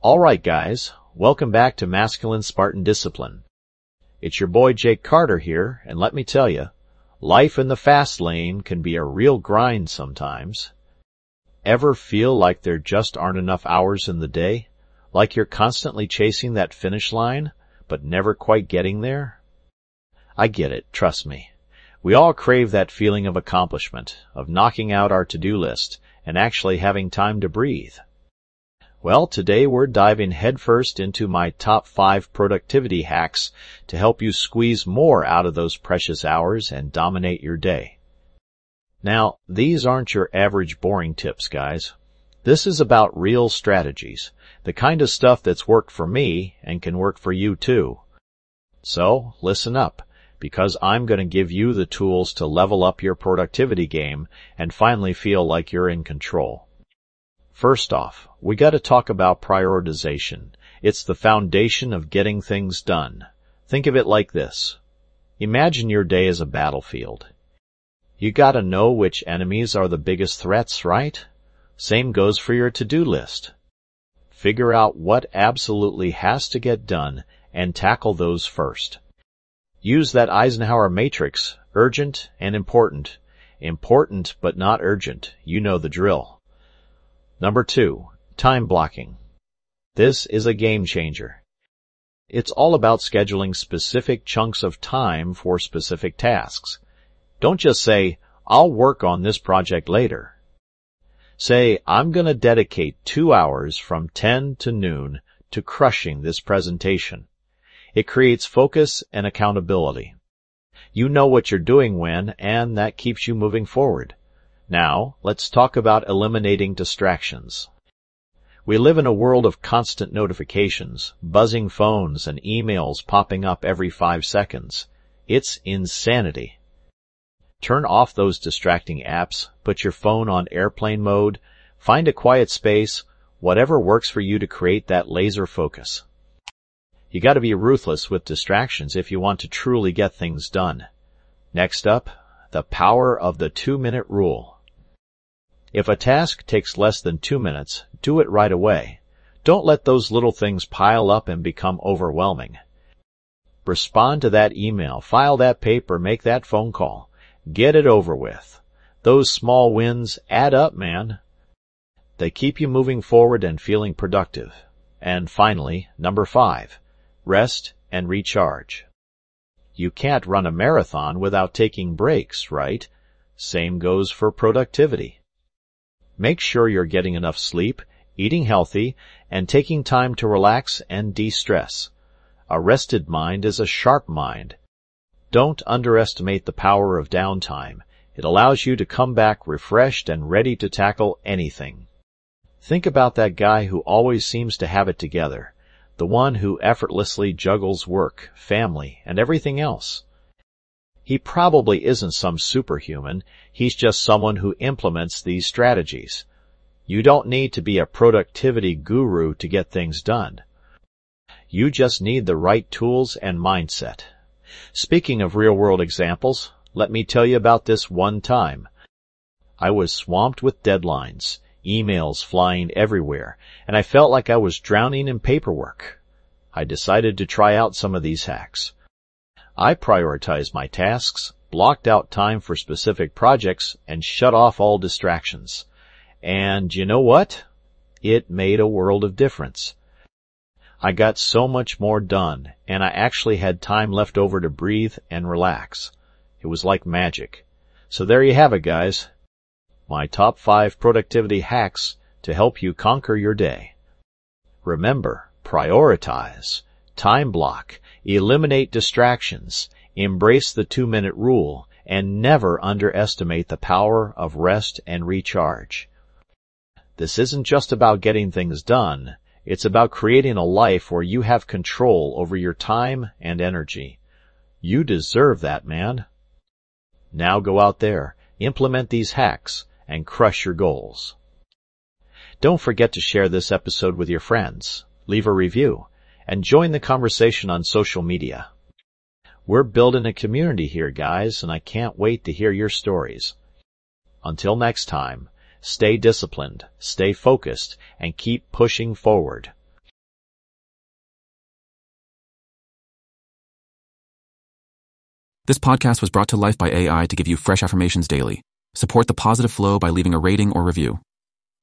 Alright guys, welcome back to Masculine Spartan Discipline. It's your boy Jake Carter here, and let me tell you, life in the fast lane can be a real grind sometimes. Ever feel like there just aren't enough hours in the day? Like you're constantly chasing that finish line, but never quite getting there? I get it, trust me. We all crave that feeling of accomplishment, of knocking out our to-do list, and actually having time to breathe. Well, today we're diving headfirst into my top 5 productivity hacks to help you squeeze more out of those precious hours and dominate your day. Now, these aren't your average boring tips, guys. This is about real strategies, the kind of stuff that's worked for me and can work for you too. So, listen up, because I'm going to give you the tools to level up your productivity game and finally feel like you're in control. First off, we got to talk about prioritization. It's the foundation of getting things done. Think of it like this. Imagine your day as a battlefield. You got to know which enemies are the biggest threats, right? Same goes for your to-do list. Figure out what absolutely has to get done and tackle those first. Use that Eisenhower matrix, urgent and important. Important but not urgent. You know the drill. Number 2, time blocking. This is a game changer. It's all about scheduling specific chunks of time for specific tasks. Don't just say, I'll work on this project later. Say, I'm going to dedicate 2 hours from 10 to noon to crushing this presentation. It creates focus and accountability. You know what you're doing when, and that keeps you moving forward. Now, let's talk about eliminating distractions. We live in a world of constant notifications, buzzing phones, and emails popping up every 5 seconds. It's insanity. Turn off those distracting apps, put your phone on airplane mode, find a quiet space, whatever works for you to create that laser focus. You got to be ruthless with distractions if you want to truly get things done. Next up, the power of the 2-minute rule. If a task takes less than 2 minutes, do it right away. Don't let those little things pile up and become overwhelming. Respond to that email, file that paper, make that phone call. Get it over with. Those small wins add up, man. They keep you moving forward and feeling productive. And finally, number 5, rest and recharge. You can't run a marathon without taking breaks, right? Same goes for productivity. Make sure you're getting enough sleep, eating healthy, and taking time to relax and de-stress. A rested mind is a sharp mind. Don't underestimate the power of downtime. It allows you to come back refreshed and ready to tackle anything. Think about that guy who always seems to have it together, the one who effortlessly juggles work, family, and everything else. He probably isn't some superhuman, he's just someone who implements these strategies. You don't need to be a productivity guru to get things done. You just need the right tools and mindset. Speaking of real-world examples, let me tell you about this one time. I was swamped with deadlines, emails flying everywhere, and I felt like I was drowning in paperwork. I decided to try out some of these hacks. I prioritized my tasks, blocked out time for specific projects, and shut off all distractions. And you know what? It made a world of difference. I got so much more done, and I actually had time left over to breathe and relax. It was like magic. So there you have it, guys. My top 5 productivity hacks to help you conquer your day. Remember, prioritize, time block, eliminate distractions, embrace the 2-minute rule, and never underestimate the power of rest and recharge. This isn't just about getting things done. It's about creating a life where you have control over your time and energy. You deserve that, man. Now go out there, implement these hacks, and crush your goals. Don't forget to share this episode with your friends, leave a review, and join the conversation on social media. We're building a community here, guys, and I can't wait to hear your stories. Until next time, stay disciplined, stay focused, and keep pushing forward. This podcast was brought to life by AI to give you fresh affirmations daily. Support the positive flow by leaving a rating or review.